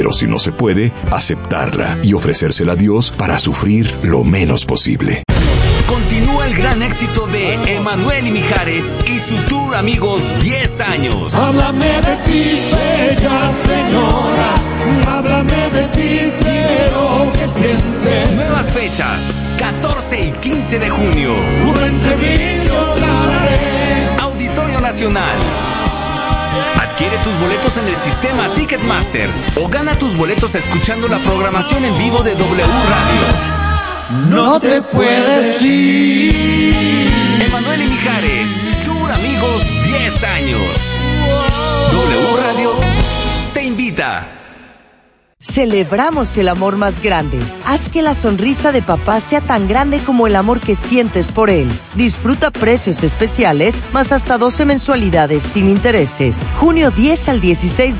Pero si no se puede, aceptarla y ofrecérsela a Dios para sufrir lo menos posible. Continúa el gran éxito de Emanuel y Mijares y su tour Amigos 10 años. Háblame de ti, bella señora, háblame de ti, quiero que sientes. Nuevas fechas, 14 y 15 de junio. Juro en Sevilla daré. Auditorio Nacional. Adquiere tus boletos en el sistema Ticketmaster o gana tus boletos escuchando la programación en vivo de W Radio. No te puedes ir. Emanuel y Mijares, Tour Amigos 10 años. W Radio te invita. Celebramos el amor más grande. Haz que la sonrisa de papá sea tan grande como el amor que sientes por él. Disfruta precios especiales, más hasta 12 mensualidades sin intereses. Junio 10 al 16